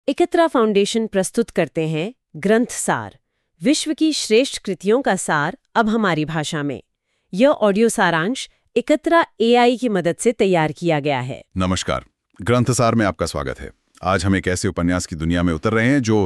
इकतरा foundation प्रस्तुत करते हैं ग्रंथ सार, विश्व की श्रेष्ठ कृतियों का सार अब हमारी भाषा में। यह ऑडियो सारांश इकतरा एआई की मदद से तैयार किया गया है। नमस्कार, ग्रंथसार में आपका स्वागत है। आज हम एक ऐसे उपन्यास की दुनिया में उतर रहे हैं जो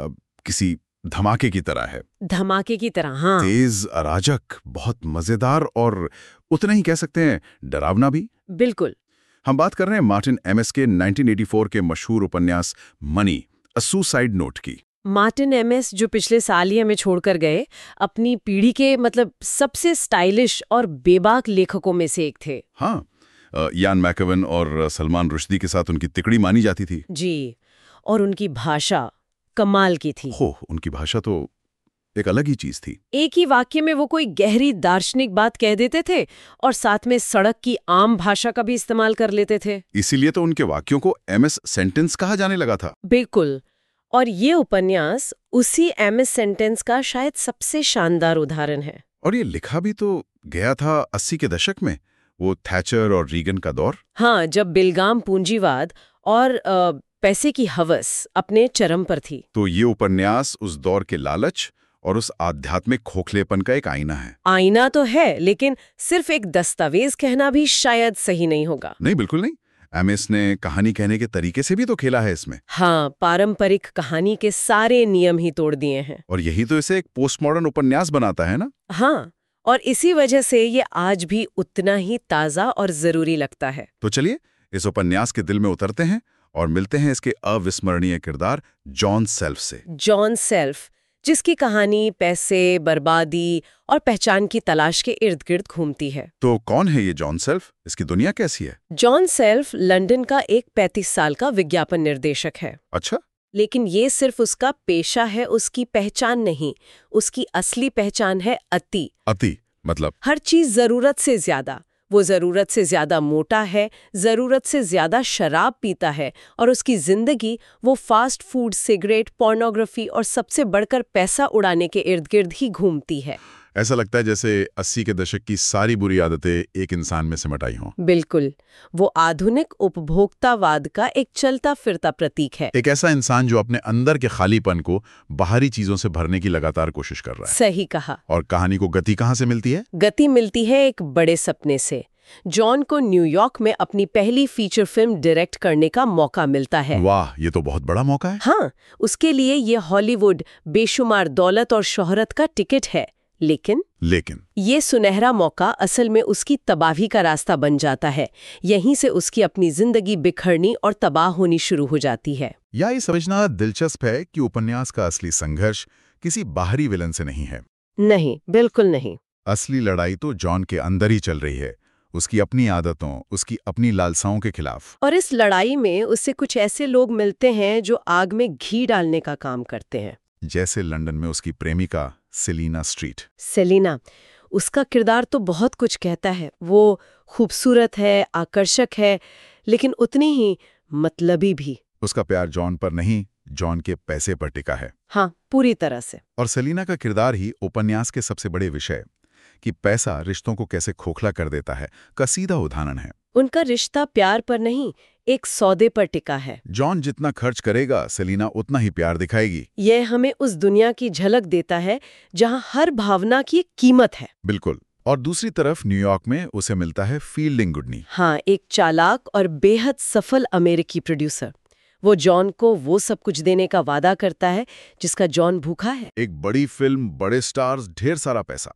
किसी धमाके की तरह है। धमाके की तरह, हाँ। तेज, अराजक, बहुत मजेदार और उतना ही कह सकते हैं डरावना भी। बिल्कुल। हम बात कर रहे हैं मार्टिन एमएस के 1984 के मशहूर उपन्यास मनी, अ सुसाइड नोट की। मार्टिन एमएस जो पिछले साल ही हमें छोड़कर गए, अपनी पीढ़ी के सबसे स्टाइलिश और बेबाक लेखकों में से एक थे। हाँ, यान मैकेवन और सलमान रुश्दी के साथ उनकी तिकड़ी मानी जाती थी। जी, और उनकी भाषा कमाल की थी। उनकी भाषा तो एक अलग ही चीज थी। एक ही वाक्य में वो कोई गहरी दार्शनिक बात कह देते थे और साथ में सड़क की आम भाषा का भी इस्तेमाल कर लेते थे। इसीलिए तो उनके वाक्यों को एमएस सेंटेंस कहा जाने लगा था। बिल्कुल। और ये उपन्यास उसी एमएस सेंटेंस का शायद सबसे शानदार उदाहरण है। और ये लिखा भी तो गया था 80 के दशक में, वो थैचर और रीगन का दौर। हाँ, जब बेलगाम पूंजीवाद और पैसे की हवस अपने चरम पर थी। तो ये उपन्यास उस दौर के लालच और उस आध्यात्मिक खोखलेपन का एक आईना है। आईना तो है, लेकिन सिर्फ एक दस्तावेज कहना भी शायद सही नहीं होगा। नहीं, बिल्कुल नहीं। एमएस ने कहानी कहने के तरीके से भी तो खेला है इसमें। हाँ, पारंपरिक कहानी के सारे नियम ही तोड़ दिए हैं। और यही तो इसे एक पोस्टमॉडर्न उपन्यास बनाता है ना। हाँ, और इसी वजह से ये आज भी उतना ही ताज़ा और जरूरी लगता है। तो चलिए इस उपन्यास के दिल में उतरते हैं और मिलते हैं इसके अविस्मरणीय किरदार जॉन सेल्फ से। जॉन सेल्फ, जिसकी कहानी पैसे, बर्बादी और पहचान की तलाश के इर्द गिर्द घूमती है। तो कौन है ये जॉन सेल्फ? इसकी दुनिया कैसी है? जॉन सेल्फ लंदन का एक 35 साल का विज्ञापन निर्देशक है। अच्छा। लेकिन ये सिर्फ उसका पेशा है, उसकी पहचान नहीं। उसकी असली पहचान है अति। अति मतलब? हर चीज जरूरत से ज्यादा। वो जरूरत से ज्यादा मोटा है, जरूरत से ज्यादा शराब पीता है, और उसकी जिंदगी वो फास्ट फूड, सिगरेट, पोर्नोग्राफी और सबसे बढ़कर पैसा उड़ाने के इर्द गिर्द ही घूमती है। ऐसा लगता है जैसे 80 के दशक की सारी बुरी आदतें एक इंसान में सिमटाई हों। बिल्कुल, वो आधुनिक उपभोक्तावाद का एक चलता फिरता प्रतीक है। एक ऐसा इंसान जो अपने अंदर के खालीपन को बाहरी चीजों से भरने की लगातार कोशिश कर रहा है। सही कहा। और कहानी को गति कहाँ से मिलती है? गति मिलती है एक बड़े सपने से। जॉन को न्यूयॉर्क में अपनी पहली फीचर फिल्म डायरेक्ट करने का मौका मिलता है। वाह, ये तो बहुत बड़ा मौका है। हाँ, उसके लिए ये हॉलीवुड, बेशुमार दौलत और शोहरत का टिकट है। लेकिन ये सुनहरा मौका असल में उसकी तबाही का रास्ता बन जाता है। यहीं से उसकी अपनी जिंदगी बिखरनी और तबाह होनी शुरू हो जाती है। या ये समझना दिलचस्प है कि उपन्यास का असली संघर्ष किसी बाहरी विलन से नहीं है। नहीं, बिल्कुल नहीं। असली लड़ाई तो जॉन के अंदर ही चल रही है, उसकी अपनी आदतों, उसकी अपनी लालसाओं के खिलाफ। और इस लड़ाई में उससे कुछ ऐसे लोग मिलते हैं जो आग में घी डालने का काम करते हैं। जैसे लंदन में उसकी प्रेमिका सेलिना स्ट्रीट। सेलिना, उसका किरदार तो बहुत कुछ कहता है। वो खूबसूरत है, आकर्षक है, लेकिन उतनी ही मतलबी भी। उसका प्यार जॉन पर नहीं, जॉन के पैसे पर टिका है। हाँ, पूरी तरह से। और सेलिना का किरदार ही उपन्यास के सबसे बड़े विषय कि पैसा रिश्तों को कैसे खोखला कर देता है का सीधा उदाहरण है। उनका रिश्ता प्यार पर नहीं, एक सौदे पर टिका है। जॉन जितना खर्च करेगा, सेलिना उतना ही प्यार दिखाएगी। यह हमें उस दुनिया की झलक देता है जहां हर भावना की एक कीमत है। बिल्कुल। और दूसरी तरफ न्यूयॉर्क में उसे मिलता है फील्डिंग गुडनी। हाँ, एक चालाक और बेहद सफल अमेरिकी प्रोड्यूसर। वो जॉन को वो सब कुछ देने का वादा करता है जिसका जॉन भूखा है। एक बड़ी फिल्म, बड़े स्टार्स, ढेर सारा पैसा।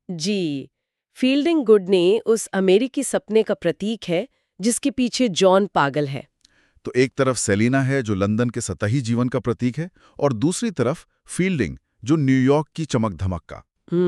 जी, फील्डिंग गुडनी उस अमेरिकी सपने का प्रतीक है जिसके पीछे जॉन पागल है। तो एक तरफ सेलिना है जो लंदन के सतही जीवन का प्रतीक है, और दूसरी तरफ फील्डिंग जो न्यूयॉर्क की चमक धमक का।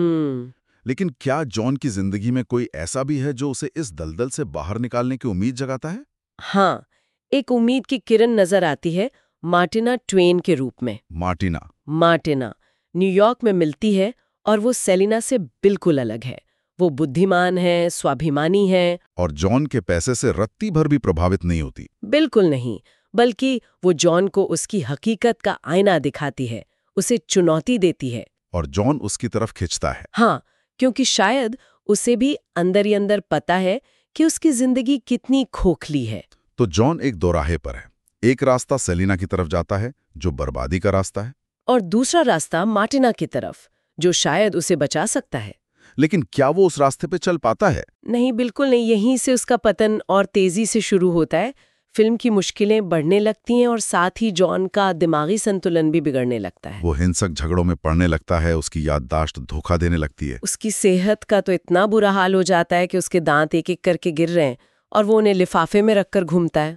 लेकिन क्या जॉन की जिंदगी में कोई ऐसा भी है जो उसे इस दलदल से बाहर निकालने की उम्मीद जगाता है? हाँ, एक उम्मीद की किरण नजर आती है मार्टिना ट्वेन के रूप में। मार्टिना न्यूयॉर्क में मिलती है और वो सेलिना से बिल्कुल अलग है। वो बुद्धिमान है, स्वाभिमानी है, और जॉन के पैसे से रत्ती भर भी प्रभावित नहीं होती। बिल्कुल नहीं, बल्कि वो जॉन को उसकी हकीकत का आईना दिखाती है, उसे चुनौती देती है। और जॉन उसकी तरफ खिंचता है। हाँ, क्योंकि शायद उसे भी अंदर ही अंदर पता है कि उसकी जिंदगी कितनी खोखली है। तो जॉन एक दोराहे पर है, एक रास्ता सेलिना की तरफ जाता है, जो बर्बादी का रास्ता है, और दूसरा रास्ता मार्टिना की तरफ, जो शायद उसे बचा सकता है। लेकिन क्या वो उस रास्ते पे चल पाता है? नहीं, बिल्कुल नहीं। यहीं से उसका पतन और तेजी से शुरू होता है। फिल्म की मुश्किलें बढ़ने लगती हैं और साथ ही जॉन का दिमागी संतुलन भी बिगड़ने लगता है। वो हिंसक झगड़ों में पड़ने लगता है, उसकी याददाश्त धोखा देने लगती है। उसकी सेहत का तो इतना बुरा हाल हो जाता है कि उसके दांत एक एक करके गिर रहे हैं और वो उन्हें लिफाफे में रखकर घूमता है।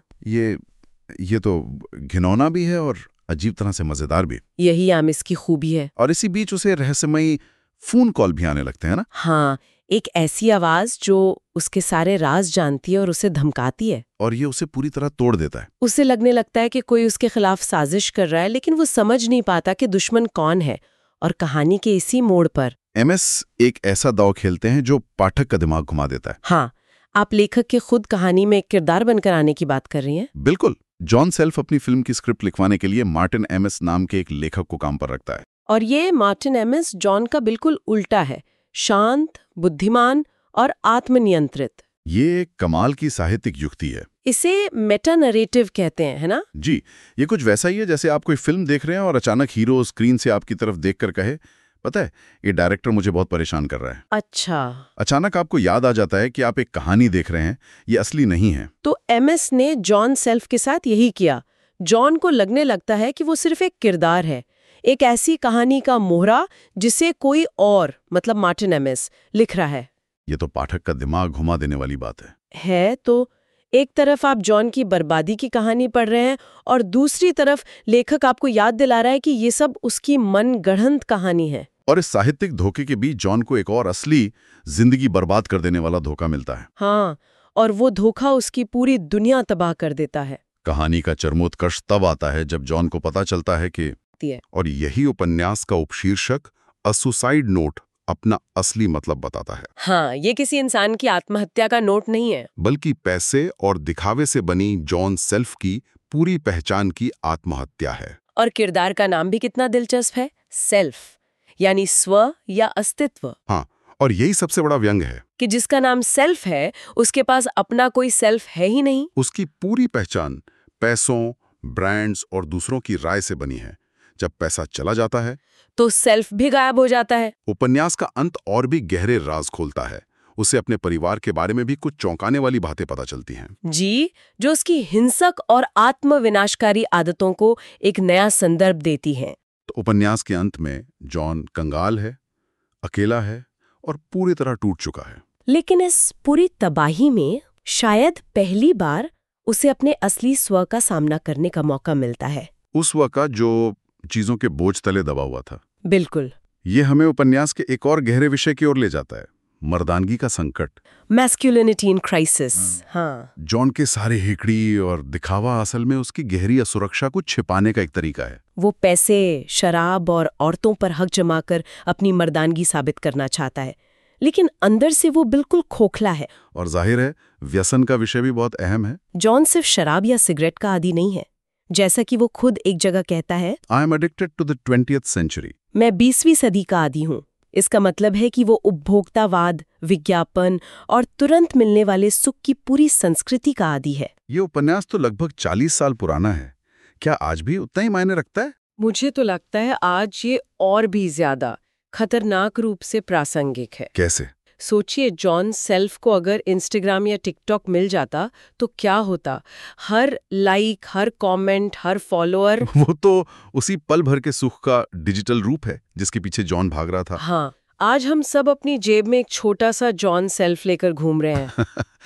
ये तो घिनौना भी है और अजीब तरह से मजेदार भी। यही आमिस की खूबी है। और इसी बीच उसे रहस्यमयी फोन कॉल भी आने लगते हैं ना? हाँ, एक ऐसी आवाज जो उसके सारे राज जानती है और उसे धमकाती है। और ये उसे पूरी तरह तोड़ देता है। उसे लगने लगता है कि कोई उसके खिलाफ साजिश कर रहा है, लेकिन वो समझ नहीं पाता कि दुश्मन कौन है। और कहानी के इसी मोड़ पर एमएस एक ऐसा दांव खेलते हैं जो पाठक का दिमाग घुमा देता है। हाँ, आप लेखक के खुद कहानी में एक किरदार बनकर आने की बात कर रही हैं? बिल्कुल। जॉन सेल्फ अपनी फिल्म की स्क्रिप्ट लिखवाने के लिए मार्टिन एमएस नाम के एक लेखक को काम पर रखता है। और ये मार्टिन एमएस जॉन का बिल्कुल उल्टा है। शांत, बुद्धिमान और आत्मनियंत्रित। ये एक कमाल की साहित्यिक युक्ति है। इसे मेटा नरेटिव कहते हैं, है ना? जी, ये कुछ वैसा ही है जैसे आप कोई फिल्म देख रहे हैं और अचानक हीरो स्क्रीन से आपकी तरफ देखकर कहे, पता है, ये डायरेक्टर मुझे बहुत परेशान कर रहा है। अच्छा। अचानक आपको याद आ जाता है कि आप एक कहानी देख रहे हैं, ये असली नहीं है। तो एमएस ने जॉन सेल्फ के साथ यही किया। जॉन को लगने लगता है कि वो सिर्फ एक किरदार है, एक ऐसी कहानी का मोहरा जिसे कोई और, मतलब मार्टिन एमएस, लिख रहा है। ये तो पाठक का दिमाग घुमा देने वाली बात है तो एक तरफ आप जॉन की बर्बादी की कहानी पढ़ रहे हैं और दूसरी तरफ लेखक आपको याद दिला रहा है कि ये सब उसकी मन गढ़ंत कहानी है। और इस साहित्यिक धोखे के बीच जॉन को एक और असली जिंदगी बर्बाद कर देने वाला धोखा मिलता है। हाँ, और वो धोखा उसकी पूरी दुनिया तबाह कर देता है। कहानी का चरमोत्कर्ष तब आता है जब जॉन को पता चलता है कि, और यही उपन्यास का उपशीर्षक अ सुसाइड नोट अपना असली मतलब बताता है। हाँ, ये किसी इंसान की आत्महत्या का नोट नहीं है, बल्कि पैसे और दिखावे से बनी जॉन सेल्फ की पूरी पहचान की आत्महत्या है। और किरदार का नाम भी कितना दिलचस्प है, सेल्फ, यानी स्व या अस्तित्व। हाँ, और यही सबसे बड़ा व्यंग है कि जिसका नाम सेल्फ है, उसके पास अपना कोई सेल्फ है ही नहीं। उसकी पूरी पहचान पैसों, ब्रांड्स और दूसरों की राय से बनी है। जब पैसा चला जाता है तो सेल्फ भी गायब हो जाता है। उपन्यास का अंत और भी गहरे राज खोलता है। उसे अपने परिवार के बारे में भी कुछ चौंकाने वाली बातें पता चलती हैं। जी, जो उसकी हिंसक और आत्मविनाशकारी आदतों को एक नया संदर्भ देती हैं। तो उपन्यास के अंत में जॉन कंगाल है, अकेला है और पूरी तरह टूट चुका है। लेकिन इस पूरी तबाही में शायद पहली बार उसे अपने असली स्व का सामना करने का मौका मिलता है। उस वक्त जो चीजों के बोझ तले दबा हुआ था। बिल्कुल। ये हमें उपन्यास के एक और गहरे विषय की ओर ले जाता है, मर्दानगी का संकट, मैस्कुलिनिटी इन क्राइसिस। हाँ, जॉन के सारे हिकड़ी और दिखावा असल में उसकी गहरी असुरक्षा को छिपाने का एक तरीका है। वो पैसे, शराब और औरतों पर हक जमाकर अपनी मर्दानगी साबित करना चाहता है, लेकिन अंदर से वो बिल्कुल खोखला है। और जाहिर है व्यसन का विषय भी बहुत अहम है। जॉन सिर्फ शराब या सिगरेट का आदी नहीं है, जैसा कि वो खुद एक जगह कहता है, I am addicted to the 20th century। मैं 20वीं सदी का आदी हूँ। इसका मतलब है कि वो उपभोक्तावाद, विज्ञापन और तुरंत मिलने वाले सुख की पूरी संस्कृति का आदी है। ये उपन्यास तो लगभग 40 साल पुराना है। क्या आज भी उतना ही मायने रखता है? मुझे तो लगता है आज ये और भी ज्यादा खतरनाक रूप से प्रासंगिक है। कैसे? सोचिए, जॉन सेल्फ को अगर इंस्टाग्राम या टिकटॉक मिल जाता तो क्या होता। हर लाइक, हर कमेंट, हर फॉलोअर। वो तो उसी पल भर के सुख का डिजिटल रूप है जिसके पीछे जॉन भाग रहा था। हाँ, आज हम सब अपनी जेब में एक छोटा सा जॉन सेल्फ लेकर घूम रहे हैं।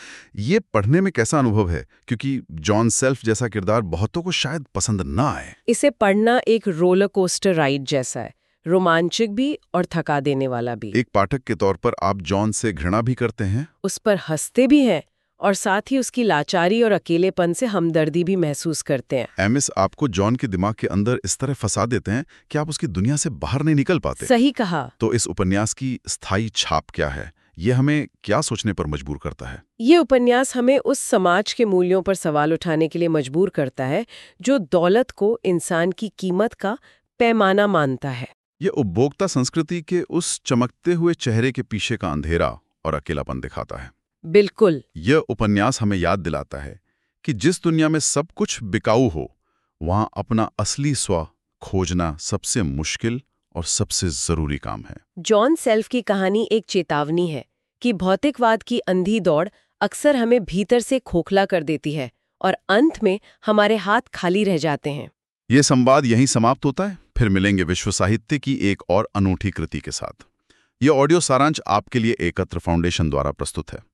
ये पढ़ने में कैसा अनुभव है? क्योंकि जॉन सेल्फ जैसा किरदार बहुतों को शायद पसंद ना आए। इसे पढ़ना एक रोलर कोस्टर राइड जैसा है, रोमांचक भी और थका देने वाला भी। एक पाठक के तौर पर आप जॉन से घृणा भी करते हैं, उस पर हंसते भी हैं और साथ ही उसकी लाचारी और अकेलेपन से हमदर्दी भी महसूस करते हैं। एमिस आपको जॉन के दिमाग के अंदर इस तरह फंसा देते हैं कि आप उसकी दुनिया से बाहर नहीं निकल पाते। सही कहा। तो इस उपन्यास की स्थायी छाप क्या है? ये हमें क्या सोचने पर मजबूर करता है? ये उपन्यास हमें उस समाज के मूल्यों पर सवाल उठाने के लिए मजबूर करता है जो दौलत को इंसान की कीमत का पैमाना मानता है। ये उपभोक्ता संस्कृति के उस चमकते हुए चेहरे के पीछे का अंधेरा और अकेलापन दिखाता है। बिल्कुल। यह उपन्यास हमें याद दिलाता है कि जिस दुनिया में सब कुछ बिकाऊ हो, वहां अपना असली स्व खोजना सबसे मुश्किल और सबसे जरूरी काम है। जॉन सेल्फ की कहानी एक चेतावनी है कि भौतिकवाद की अंधी दौड़ अक्सर हमें भीतर से खोखला कर देती है और अंत में हमारे हाथ खाली रह जाते हैं। ये संवाद यहीं समाप्त होता है। फिर मिलेंगे विश्व साहित्य की एक और अनूठी कृति के साथ। ये ऑडियो सारांश आपके लिए एकत्र फाउंडेशन द्वारा प्रस्तुत है।